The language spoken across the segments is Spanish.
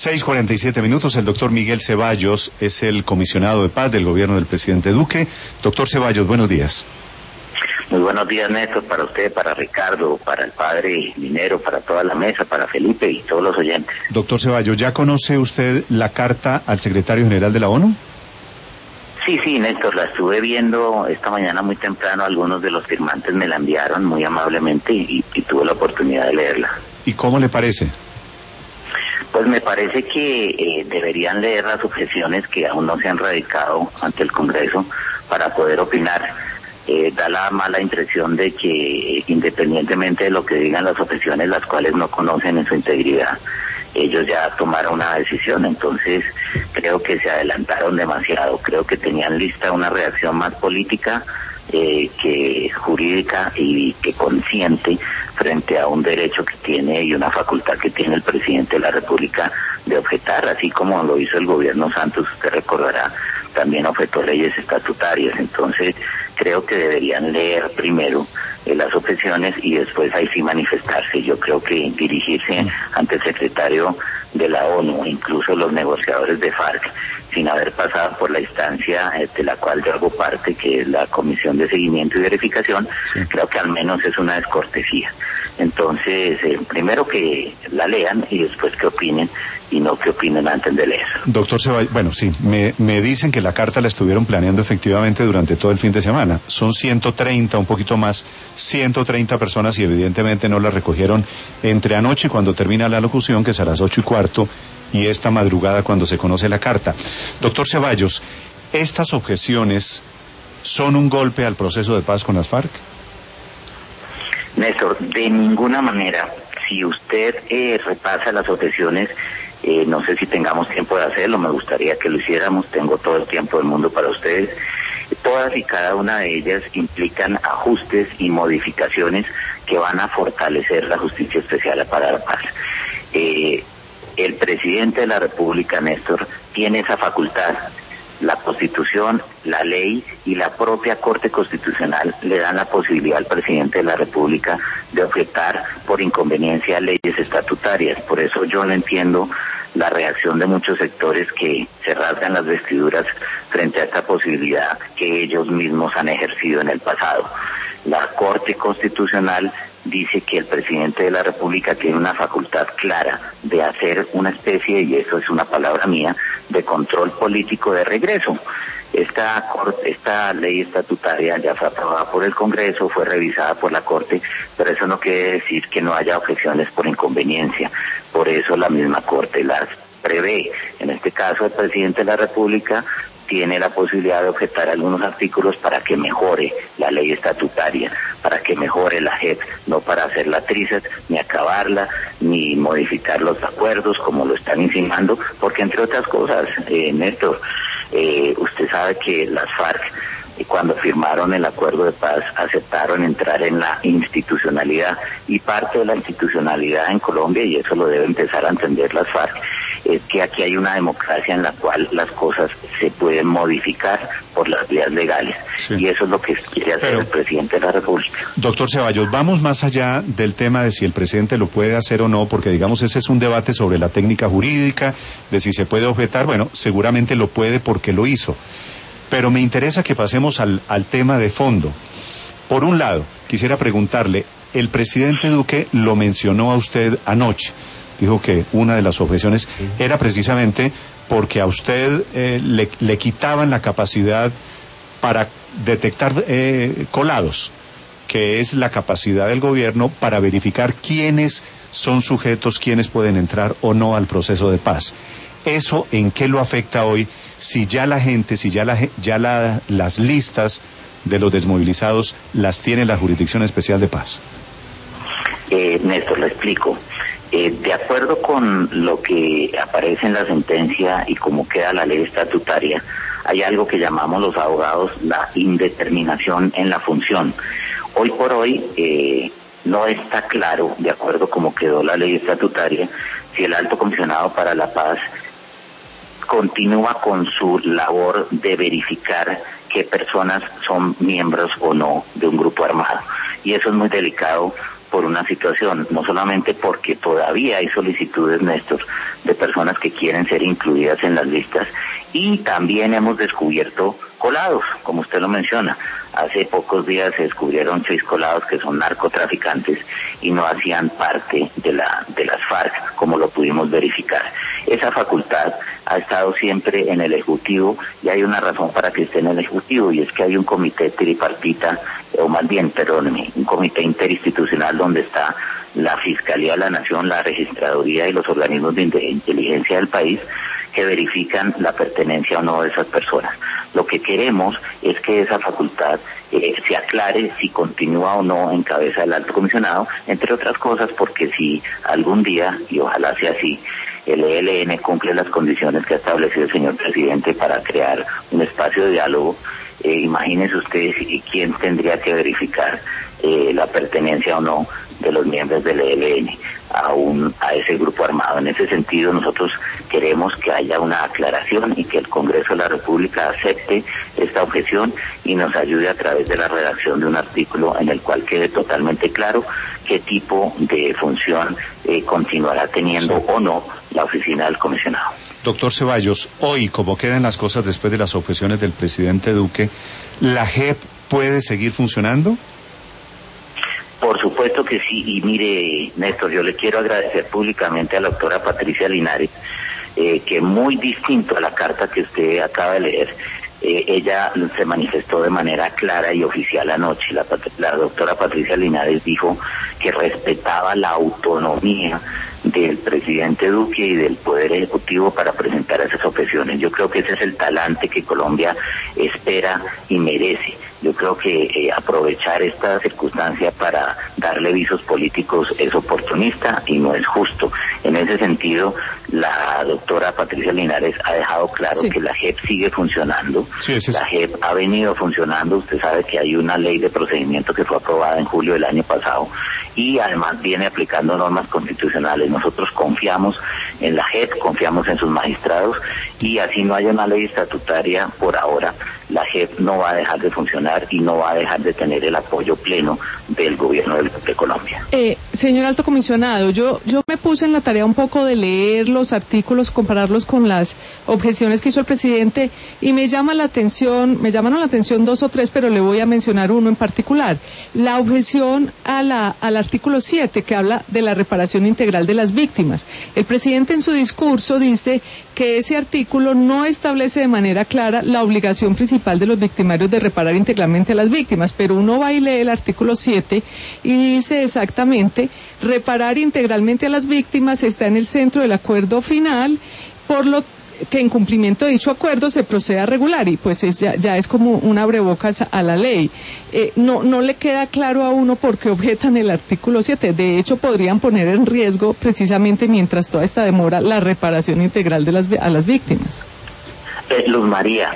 6:47, el doctor Miguel Ceballos es el comisionado de paz del gobierno del presidente Duque. Doctor Ceballos, buenos días. Muy buenos días, Néstor, para usted, para Ricardo, para el padre Minero, para toda la mesa, para Felipe y todos los oyentes. Doctor Ceballos, ¿ya conoce usted la carta al secretario general de la ONU? Sí, Néstor, la estuve viendo esta mañana muy temprano. Algunos de los firmantes me la enviaron muy amablemente y tuve la oportunidad de leerla. ¿Y cómo le parece? Pues me parece que deberían leer las objeciones que aún no se han radicado ante el Congreso para poder opinar. Da la mala impresión de que independientemente de lo que digan las objeciones, las cuales no conocen en su integridad, ellos ya tomaron una decisión. Entonces creo que se adelantaron demasiado. Creo que tenían lista una reacción más política que jurídica y que consciente frente a un derecho que tiene y una facultad que tiene el presidente de la República de objetar, así como lo hizo el gobierno Santos. Usted recordará, también objetó leyes estatutarias. Entonces creo que deberían leer primero las objeciones y después ahí sí manifestarse. Yo creo que dirigirse ante el secretario de la ONU, incluso los negociadores de FARC, sin haber pasado por la instancia de la cual yo hago parte, que es la Comisión de Seguimiento y Verificación, creo que al menos es una descortesía. Entonces, primero que la lean y después que opinen, y no que opinen antes de leer. Doctor Ceballos, bueno, sí, me dicen que la carta la estuvieron planeando efectivamente durante todo el fin de semana. Son 130, un poquito más, 130 personas y evidentemente no la recogieron entre anoche cuando termina la locución, que es a las 8:15, y esta madrugada cuando se conoce la carta. Doctor Ceballos, ¿estas objeciones son un golpe al proceso de paz con las FARC? Néstor, de ninguna manera. Si usted repasa las objeciones, no sé si tengamos tiempo de hacerlo, me gustaría que lo hiciéramos, tengo todo el tiempo del mundo para ustedes. Todas y cada una de ellas implican ajustes y modificaciones que van a fortalecer la Justicia Especial para la Paz. El presidente de la República, Néstor, tiene esa facultad. La Constitución, la ley y la propia Corte Constitucional le dan la posibilidad al presidente de la República de objetar por inconveniencia leyes estatutarias. Por eso yo no entiendo la reacción de muchos sectores que se rasgan las vestiduras frente a esta posibilidad que ellos mismos han ejercido en el pasado. La Corte Constitucional dice que el presidente de la República tiene una facultad clara de hacer una especie, y eso es una palabra mía, de control político de regreso. Esta ley estatutaria ya fue aprobada por el Congreso, fue revisada por la Corte, pero eso no quiere decir que no haya objeciones por inconveniencia. Por eso la misma Corte las prevé. En este caso, el presidente de la República tiene la posibilidad de objetar algunos artículos para que mejore la ley estatutaria, para que mejore la JEP, no para hacerla trizas, ni acabarla, ni modificar los acuerdos como lo están insinuando, porque entre otras cosas, Néstor, usted sabe que las FARC, cuando firmaron el acuerdo de paz, aceptaron entrar en la institucionalidad, y parte de la institucionalidad en Colombia, y eso lo debe empezar a entender las FARC, es que aquí hay una democracia en la cual las cosas se pueden modificar por las vías legales. Sí. Y eso es lo que quiere hacer el presidente de la República. Doctor Ceballos, vamos más allá del tema de si el presidente lo puede hacer o no, porque digamos ese es un debate sobre la técnica jurídica, de si se puede objetar. Bueno, seguramente lo puede porque lo hizo. Pero me interesa que pasemos al tema de fondo. Por un lado, quisiera preguntarle, el presidente Duque lo mencionó a usted anoche. Dijo que una de las objeciones era precisamente porque a usted le quitaban la capacidad para detectar colados, que es la capacidad del gobierno para verificar quiénes son sujetos, quiénes pueden entrar o no al proceso de paz. ¿Eso en qué lo afecta hoy? Si ya la gente, las listas de los desmovilizados las tiene la Jurisdicción Especial de Paz. Néstor, le explico. De acuerdo con lo que aparece en la sentencia y cómo queda la ley estatutaria, hay algo que llamamos los abogados la indeterminación en la función. Hoy por hoy no está claro, de acuerdo cómo quedó la ley estatutaria, si el Alto Comisionado para la Paz continúa con su labor de verificar qué personas son miembros o no de un grupo armado. Y eso es muy delicado por una situación, no solamente porque todavía hay solicitudes, Néstor, de personas que quieren ser incluidas en las listas, y también hemos descubierto colados, como usted lo menciona. Hace pocos días se descubrieron 6 colados que son narcotraficantes y no hacían parte de las FARC, como lo pudimos verificar. Esa facultad ha estado siempre en el Ejecutivo, y hay una razón para que esté en el Ejecutivo, y es que hay un comité tripartita, o más bien, perdóneme, un comité interinstitucional donde está la Fiscalía de la Nación, la Registraduría y los organismos de inteligencia del país, que verifican la pertenencia o no de esas personas. Lo que queremos es que esa facultad se aclare si continúa o no en cabeza del alto comisionado, entre otras cosas porque si algún día, y ojalá sea así, el ELN cumple las condiciones que ha establecido el señor presidente para crear un espacio de diálogo, imagínense ustedes quién tendría que verificar la pertenencia o no de los miembros del ELN a ese grupo armado. En ese sentido, nosotros queremos que haya una aclaración y que el Congreso de la República acepte esta objeción y nos ayude a través de la redacción de un artículo en el cual quede totalmente claro qué tipo de función continuará teniendo o no la oficina del comisionado. Doctor Ceballos, hoy, como quedan las cosas después de las objeciones del presidente Duque, ¿la JEP puede seguir funcionando? Por supuesto que sí, y mire, Néstor, yo le quiero agradecer públicamente a la doctora Patricia Linares, que muy distinto a la carta que usted acaba de leer, ella se manifestó de manera clara y oficial anoche. La doctora Patricia Linares dijo que respetaba la autonomía del presidente Duque y del Poder Ejecutivo para presentar esas objeciones. Yo creo que ese es el talante que Colombia espera y merece. Yo creo que aprovechar esta circunstancia para darle visos políticos es oportunista y no es justo. En ese sentido, la doctora Patricia Linares ha dejado claro que la JEP sigue funcionando. La JEP ha venido funcionando. Usted sabe que hay una ley de procedimiento que fue aprobada en julio del año pasado y además viene aplicando normas constitucionales. Nosotros confiamos en la JEP, confiamos en sus magistrados, y así no haya una ley estatutaria por ahora, la JEP no va a dejar de funcionar y no va a dejar de tener el apoyo pleno del gobierno de Colombia. Señor Alto Comisionado, yo me puse en la tarea un poco de leer los artículos, compararlos con las objeciones que hizo el presidente, y me llamaron la atención 2 o 3, pero le voy a mencionar uno en particular. La objeción al artículo 7, que habla de la reparación integral de las víctimas. El presidente en su discurso dice que ese artículo no establece de manera clara la obligación principal de los victimarios de reparar integralmente a las víctimas, pero uno va y lee el artículo 7 y dice exactamente: reparar integralmente a las víctimas está en el centro del acuerdo final, por lo que en cumplimiento de dicho acuerdo se procede a regular, y pues ya es como un abrebocas a la ley. No le queda claro a uno por qué objetan el artículo 7. De hecho, podrían poner en riesgo, precisamente mientras toda esta demora, la reparación integral a las víctimas. Luz María,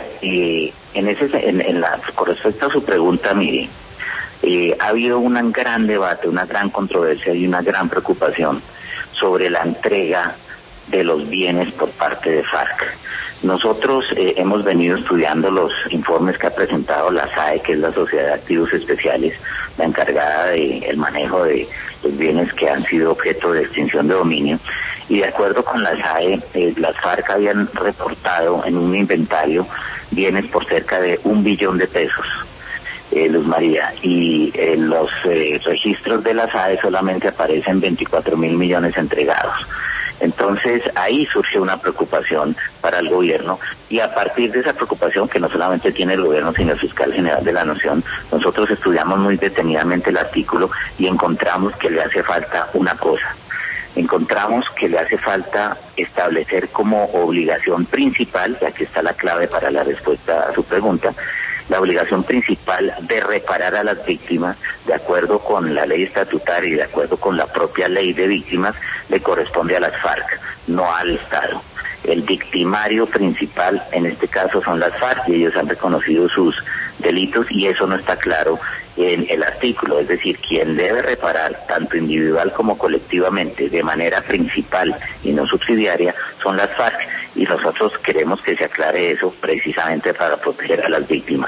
con respecto a su pregunta, mire, ha habido un gran debate, una gran controversia y una gran preocupación sobre la entrega de los bienes por parte de FARC. Nosotros hemos venido estudiando los informes que ha presentado la SAE, que es la Sociedad de Activos Especiales, la encargada del manejo de los bienes que han sido objeto de extinción de dominio, y de acuerdo con la SAE, las FARC habían reportado en un inventario bienes por cerca de $1 billón, Luz María, y en los registros de la SAE solamente aparecen 24.000 millones entregados. Entonces ahí surge una preocupación para el gobierno, y a partir de esa preocupación, que no solamente tiene el gobierno sino el fiscal general de la Nación, nosotros estudiamos muy detenidamente el artículo y encontramos que le hace falta una cosa. Encontramos que le hace falta establecer como obligación principal, y aquí está la clave para la respuesta a su pregunta, la obligación principal de reparar a las víctimas, de acuerdo con la ley estatutaria y de acuerdo con la propia ley de víctimas, le corresponde a las FARC, no al Estado. El victimario principal en este caso son las FARC, y ellos han reconocido sus delitos, y eso no está claro en el artículo. Es decir, quien debe reparar tanto individual como colectivamente de manera principal y no subsidiaria son las FARC, y nosotros queremos que se aclare eso precisamente para proteger a las víctimas.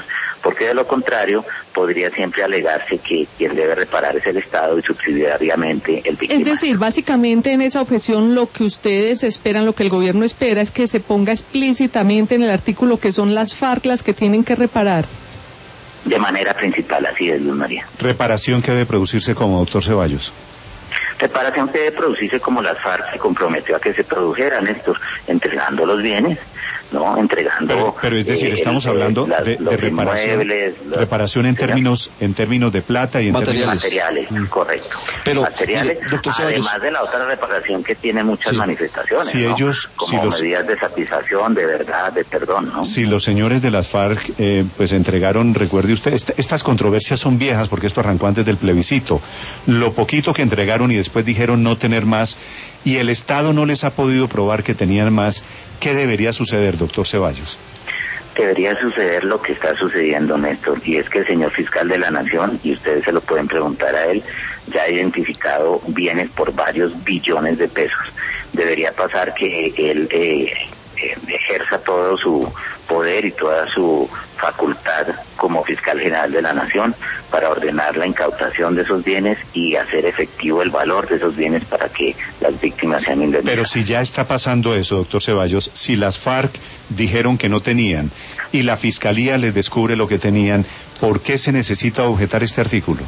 porque de lo contrario podría siempre alegarse que quien debe reparar es el Estado y subsidiariamente el victimario. Es decir, básicamente en esa objeción lo que ustedes esperan, lo que el gobierno espera es que se ponga explícitamente en el artículo que son las FARC las que tienen que reparar. De manera principal, así es, Luz María. ¿Reparación que debe producirse como, doctor Ceballos? Reparación que debe producirse como las FARC se comprometió a que se produjera, Néstor, entregando los bienes, ¿no? Entregando... Pero es decir, estamos hablando de reparación en términos de plata y en materiales, correcto. Pero, materiales, doctor Ceballos, además de la otra reparación que tiene muchas manifestaciones, si ¿no? ellos, como medidas de satisfacción, de verdad, de perdón, ¿no? Si los señores de las FARC pues entregaron, recuerde usted, estas controversias son viejas porque esto arrancó antes del plebiscito, lo poquito que entregaron y después dijeron no tener más, y el Estado no les ha podido probar que tenían más, ¿qué debería suceder, doctor Ceballos? Debería suceder lo que está sucediendo, Néstor, y es que el señor fiscal de la Nación, y ustedes se lo pueden preguntar a él, ya ha identificado bienes por varios billones de pesos. Debería pasar que él ejerza todo su poder y toda su facultad como fiscal general de la Nación para ordenar la incautación de esos bienes y hacer efectivo el valor de esos bienes para que las víctimas sean indemnizadas. Pero si ya está pasando eso, doctor Ceballos, si las FARC dijeron que no tenían y la Fiscalía les descubre lo que tenían, ¿por qué se necesita objetar este artículo?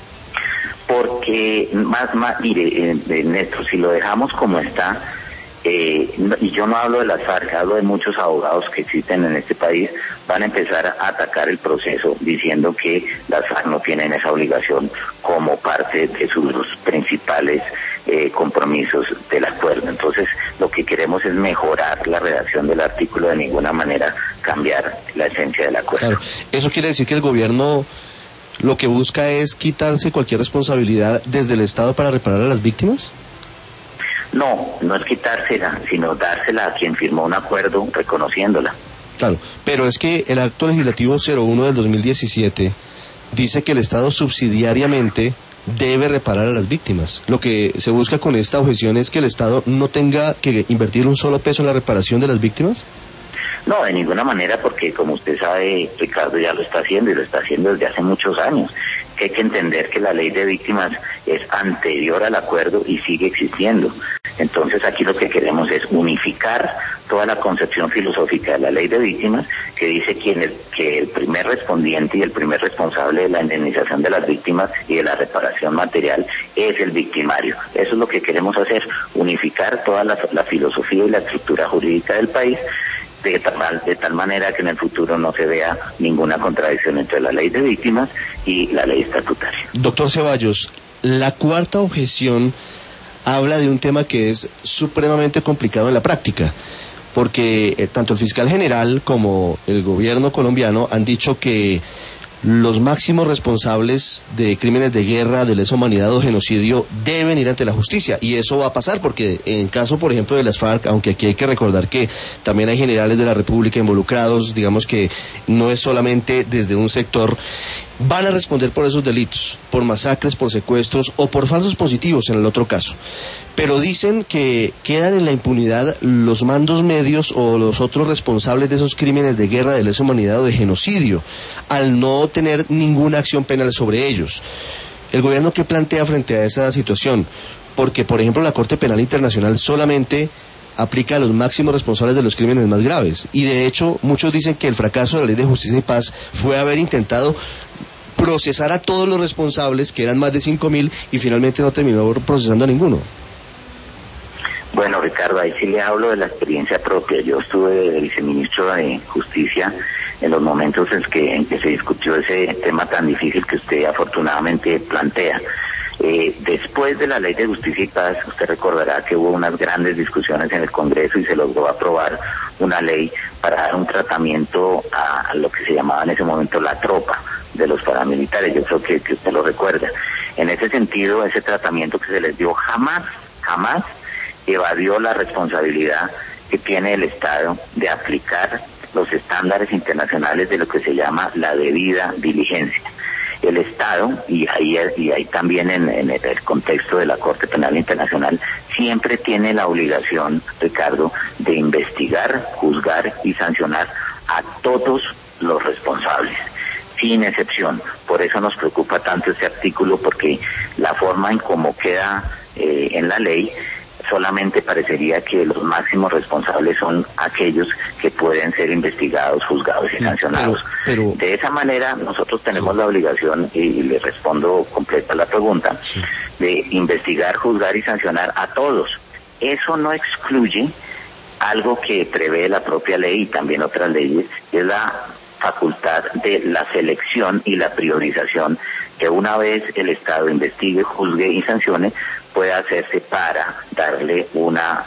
Porque, mire, Néstor, si lo dejamos como está, y yo no hablo de las FARC, hablo de muchos abogados que existen en este país, van a empezar a atacar el proceso diciendo que las FARC no tienen esa obligación como parte de sus principales compromisos del acuerdo. Entonces, lo que queremos es mejorar la redacción del artículo, de ninguna manera cambiar la esencia del acuerdo. Claro. ¿Eso quiere decir que el gobierno lo que busca es quitarse cualquier responsabilidad desde el Estado para reparar a las víctimas? No es quitársela, sino dársela a quien firmó un acuerdo reconociéndola. Claro, pero es que el acto legislativo 01 del 2017 dice que el Estado subsidiariamente debe reparar a las víctimas. Lo que se busca con esta objeción es que el Estado no tenga que invertir un solo peso en la reparación de las víctimas. No, de ninguna manera, porque como usted sabe, Ricardo ya lo está haciendo y lo está haciendo desde hace muchos años. Que hay que entender que la ley de víctimas es anterior al acuerdo y sigue existiendo. Entonces aquí lo que queremos es unificar toda la concepción filosófica de la ley de víctimas, que dice que el primer respondiente y el primer responsable de la indemnización de las víctimas y de la reparación material es el victimario. Eso es lo que queremos hacer, unificar toda la filosofía y la estructura jurídica del país, de tal manera que en el futuro no se vea ninguna contradicción entre la ley de víctimas y la ley estatutaria. Doctor Ceballos, la cuarta objeción habla de un tema que es supremamente complicado en la práctica, porque tanto el fiscal general como el gobierno colombiano han dicho que los máximos responsables de crímenes de guerra, de lesa humanidad o genocidio deben ir ante la justicia, y eso va a pasar porque en caso, por ejemplo, de las FARC, aunque aquí hay que recordar que también hay generales de la República involucrados, digamos que no es solamente desde un sector, van a responder por esos delitos, por masacres, por secuestros o por falsos positivos en el otro caso. Pero dicen que quedan en la impunidad los mandos medios o los otros responsables de esos crímenes de guerra, de lesa humanidad o de genocidio, al no tener ninguna acción penal sobre ellos. ¿El gobierno qué plantea frente a esa situación? Porque, por ejemplo, la Corte Penal Internacional solamente aplica a los máximos responsables de los crímenes más graves. Y de hecho, muchos dicen que el fracaso de la Ley de Justicia y Paz fue haber intentado procesar a todos los responsables, que eran más de 5.000, y finalmente no terminó procesando a ninguno. Bueno, Ricardo, ahí sí le hablo de la experiencia propia. Yo estuve de viceministro de Justicia en los momentos en que se discutió ese tema tan difícil que usted afortunadamente plantea. Después de la Ley de Justicia y Paz, usted recordará que hubo unas grandes discusiones en el Congreso y se logró aprobar una ley para dar un tratamiento a lo que se llamaba en ese momento la tropa de los paramilitares. Yo creo que usted lo recuerda. En ese sentido, ese tratamiento que se les dio jamás evadió la responsabilidad que tiene el Estado de aplicar los estándares internacionales de lo que se llama la debida diligencia. El Estado, y ahí también en el contexto de la Corte Penal Internacional, siempre tiene la obligación, Ricardo, de investigar, juzgar y sancionar a todos los responsables. sin excepción. Por eso nos preocupa tanto este artículo, porque la forma en cómo queda en la ley, solamente parecería que los máximos responsables son aquellos que pueden ser investigados, juzgados y sancionados. Pero de esa manera nosotros tenemos la obligación, y le respondo completa la pregunta, de investigar, juzgar y sancionar a todos. Eso no excluye algo que prevé la propia ley y también otras leyes, es la facultad de la selección y la priorización, que una vez el Estado investigue, juzgue y sancione, puede hacerse para darle una,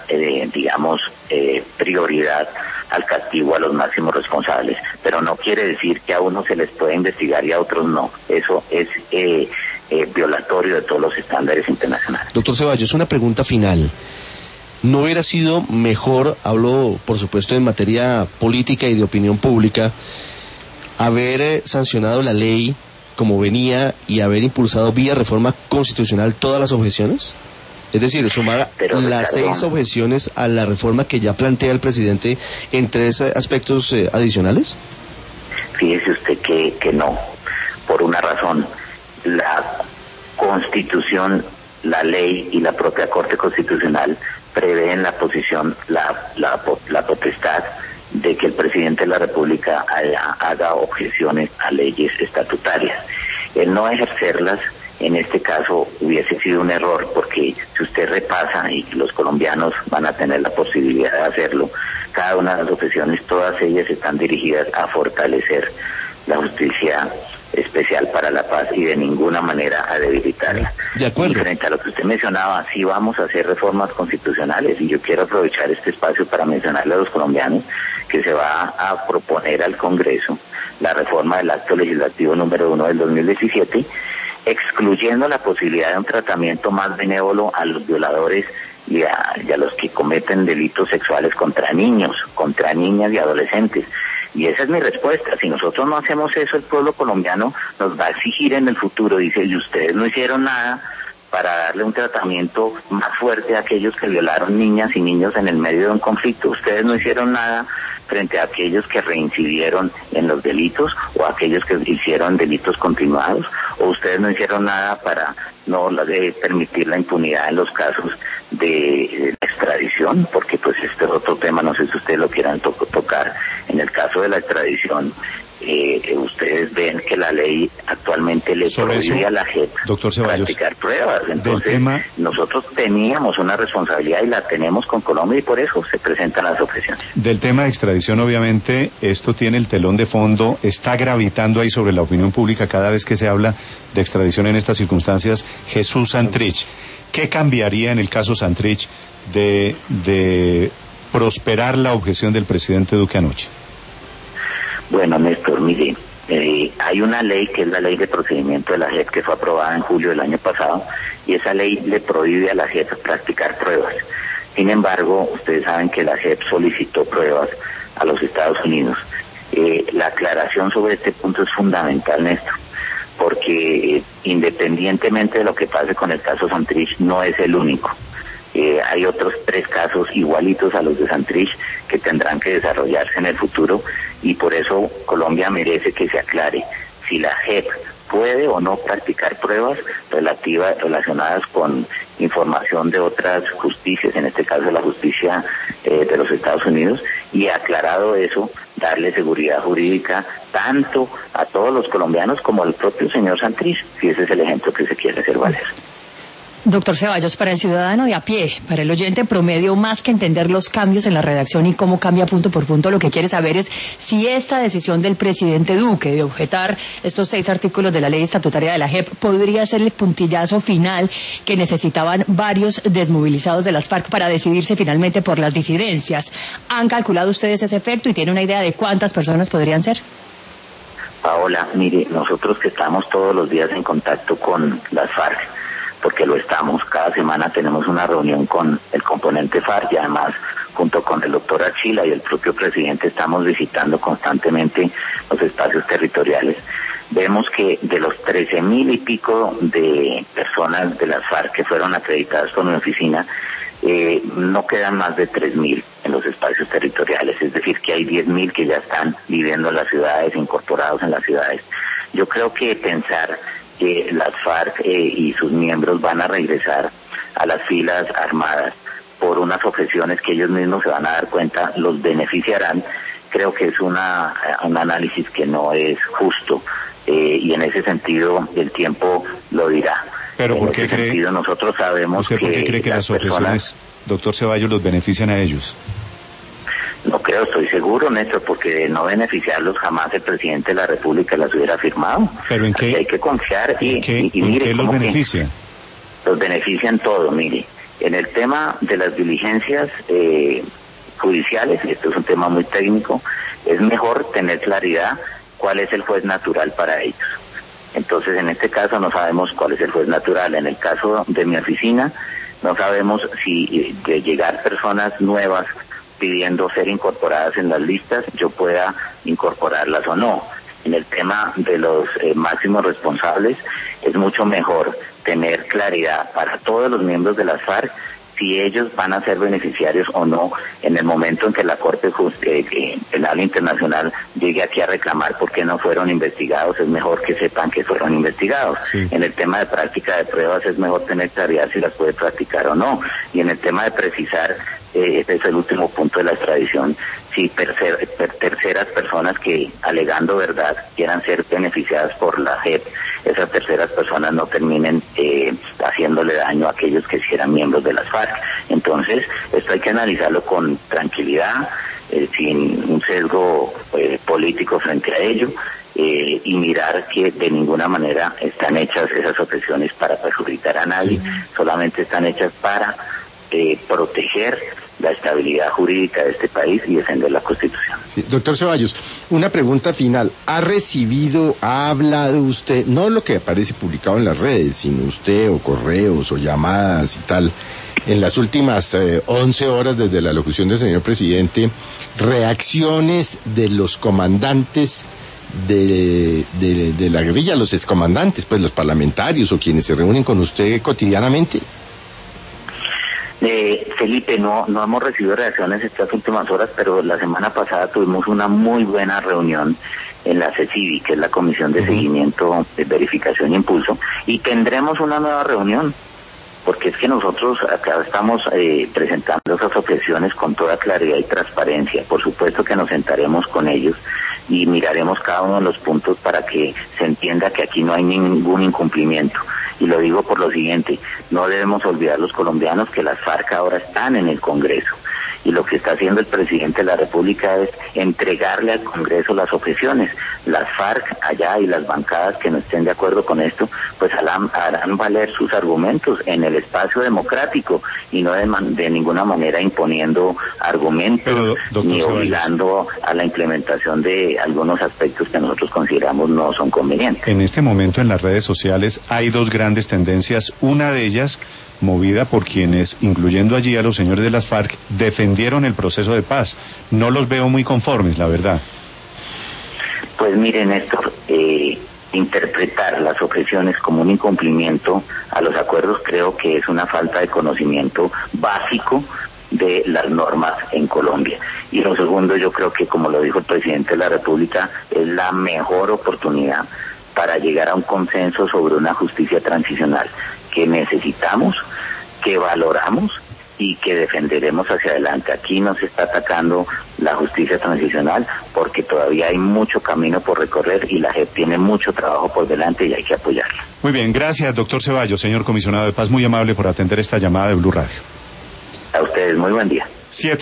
prioridad al castigo a los máximos responsables. Pero no quiere decir que a unos se les puede investigar y a otros no. Eso es violatorio de todos los estándares internacionales. Doctor Ceballos, una pregunta final. ¿No hubiera sido mejor, hablo por supuesto en materia política y de opinión pública, haber sancionado la ley como venía y haber impulsado vía reforma constitucional todas las objeciones? Es decir, sumar las 6 objeciones a la reforma que ya plantea el presidente en 3 aspectos adicionales. Fíjese usted que no, por una razón. La Constitución, la ley y la propia Corte Constitucional prevén la posición, la potestad de que el presidente de la República haga objeciones a leyes estatutarias. El no ejercerlas, en este caso, hubiese sido un error, porque si usted repasa, y los colombianos van a tener la posibilidad de hacerlo, cada una de las objeciones, todas ellas están dirigidas a fortalecer la justicia especial para la paz y de ninguna manera a debilitarla. De acuerdo. Y frente a lo que usted mencionaba, sí vamos a hacer reformas constitucionales, y yo quiero aprovechar este espacio para mencionarle a los colombianos que se va a proponer al Congreso la reforma del acto legislativo número 1 del 2017, excluyendo la posibilidad de un tratamiento más benévolo a los violadores y a los que cometen delitos sexuales contra niños, contra niñas y adolescentes. Y esa es mi respuesta. Si nosotros no hacemos eso, el pueblo colombiano nos va a exigir en el futuro. Dice, y ustedes no hicieron nada para darle un tratamiento más fuerte a aquellos que violaron niñas y niños en el medio de un conflicto. Ustedes no hicieron nada frente a aquellos que reincidieron en los delitos, o aquellos que hicieron delitos continuados, o ustedes no hicieron nada para no permitir la impunidad en los casos de extradición, porque pues este es otro tema, no sé si ustedes lo quieran tocar. En el caso de la extradición, ustedes ven que la ley actualmente le prohíbe a la JEP practicar pruebas. Entonces, nosotros teníamos una responsabilidad y la tenemos con Colombia, y por eso se presentan las objeciones. Del tema de extradición, obviamente, esto tiene el telón de fondo, está gravitando ahí sobre la opinión pública cada vez que se habla de extradición en estas circunstancias. Jesús Santrich, ¿qué cambiaría en el caso Santrich de prosperar la objeción del presidente Duque anoche? Bueno, Néstor, mire, hay una ley que es la ley de procedimiento de la JEP, que fue aprobada en julio del año pasado, y esa ley le prohíbe a la JEP practicar pruebas. Sin embargo, ustedes saben que la JEP solicitó pruebas a los Estados Unidos. La aclaración sobre este punto es fundamental, Néstor, porque independientemente de lo que pase con el caso Santrich, no es el único. Hay otros 3 casos igualitos a los de Santrich que tendrán que desarrollarse en el futuro, y por eso Colombia merece que se aclare si la JEP puede o no practicar pruebas relacionadas con información de otras justicias, en este caso la justicia de los Estados Unidos, y aclarado eso, darle seguridad jurídica tanto a todos los colombianos como al propio señor Santrich, si ese es el ejemplo que se quiere hacer valer. Doctor Ceballos, para el ciudadano de a pie, para el oyente promedio, más que entender los cambios en la redacción y cómo cambia punto por punto, lo que quiere saber es si esta decisión del presidente Duque de objetar estos 6 artículos de la ley estatutaria de la JEP podría ser el puntillazo final que necesitaban varios desmovilizados de las FARC para decidirse finalmente por las disidencias. ¿Han calculado ustedes ese efecto y tienen una idea de cuántas personas podrían ser? Paola, mire, nosotros que estamos todos los días en contacto con las FARC, porque lo estamos, cada semana tenemos una reunión con el componente FARC, y además junto con el doctor Archila y el propio presidente estamos visitando constantemente los espacios territoriales. Vemos que de los 13,000 y pico de personas de las FARC que fueron acreditadas por mi oficina, no quedan más de 3,000 en los espacios territoriales, es decir, que hay 10,000 que ya están viviendo en las ciudades, incorporados en las ciudades. Yo creo que pensar que las FARC y sus miembros van a regresar a las filas armadas por unas objeciones que ellos mismos se van a dar cuenta los beneficiarán, creo que es un análisis que no es justo, y en ese sentido el tiempo lo dirá. Pero ¿por qué cree? Nosotros sabemos ¿Usted por qué cree que las objeciones, doctor Ceballos, los benefician a ellos? No creo, estoy seguro, Néstor, porque de no beneficiarlos jamás el presidente de la República las hubiera firmado. ¿Pero en qué? Así hay que confiar y mire, ¿en qué los beneficia? Los benefician todo, mire. En el tema de las diligencias judiciales, y esto es un tema muy técnico, es mejor tener claridad cuál es el juez natural para ellos. Entonces, en este caso no sabemos cuál es el juez natural. En el caso de mi oficina, no sabemos si de llegar personas nuevas pidiendo ser incorporadas en las listas, yo pueda incorporarlas o no. En el tema de los máximos responsables, es mucho mejor tener claridad para todos los miembros de las FARC si ellos van a ser beneficiarios o no en el momento en que la Corte Penal Internacional llegue aquí a reclamar por qué no fueron investigados. Es mejor que sepan que fueron investigados. Sí. En el tema de práctica de pruebas es mejor tener claridad si las puede practicar o no. Y en el tema de precisar, este es el último punto de la extradición, si terceras personas que, alegando verdad, quieran ser beneficiadas por la JEP, esas terceras personas no terminen haciéndole daño a aquellos que sí eran miembros de las FARC. Entonces, esto hay que analizarlo con tranquilidad, sin un sesgo político frente a ello, y mirar que de ninguna manera están hechas esas objeciones para perjudicar a nadie, solamente están hechas para proteger la estabilidad jurídica de este país y defender la Constitución. Sí, doctor Ceballos, una pregunta final. ¿Ha hablado usted, no lo que aparece publicado en las redes, sino usted o correos o llamadas y tal, en las últimas 11 horas desde la locución del señor presidente, reacciones de los comandantes de la guerrilla, los excomandantes, pues los parlamentarios o quienes se reúnen con usted cotidianamente? Felipe, no hemos recibido reacciones estas últimas horas, pero la semana pasada tuvimos una muy buena reunión en la CECIVI, que es la Comisión de Seguimiento, de Verificación e Impulso, y tendremos una nueva reunión, porque es que nosotros acá estamos presentando esas objeciones con toda claridad y transparencia. Por supuesto que nos sentaremos con ellos y miraremos cada uno de los puntos para que se entienda que aquí no hay ningún incumplimiento. Y lo digo por lo siguiente, no debemos olvidar los colombianos que las FARC ahora están en el Congreso. Y lo que está haciendo el presidente de la República es entregarle al Congreso las objeciones. Las FARC allá y las bancadas que no estén de acuerdo con esto, pues harán valer sus argumentos en el espacio democrático y no de ninguna manera imponiendo argumentos ni obligando a la implementación de algunos aspectos que nosotros consideramos no son convenientes. En este momento en las redes sociales hay dos grandes tendencias. Una de ellas movida por quienes, incluyendo allí a los señores de las FARC, defendieron el proceso de paz. No los veo muy conformes, la verdad. Pues miren, Néstor, interpretar las objeciones como un incumplimiento a los acuerdos creo que es una falta de conocimiento básico de las normas en Colombia. Y lo segundo, yo creo que, como lo dijo el presidente de la República, es la mejor oportunidad para llegar a un consenso sobre una justicia transicional que necesitamos, que valoramos y que defenderemos hacia adelante. Aquí no se está atacando la justicia transicional porque todavía hay mucho camino por recorrer y la JEP tiene mucho trabajo por delante y hay que apoyarla. Muy bien, gracias, doctor Ceballos, señor comisionado de paz, muy amable por atender esta llamada de Blue Radio. A ustedes, muy buen día. 7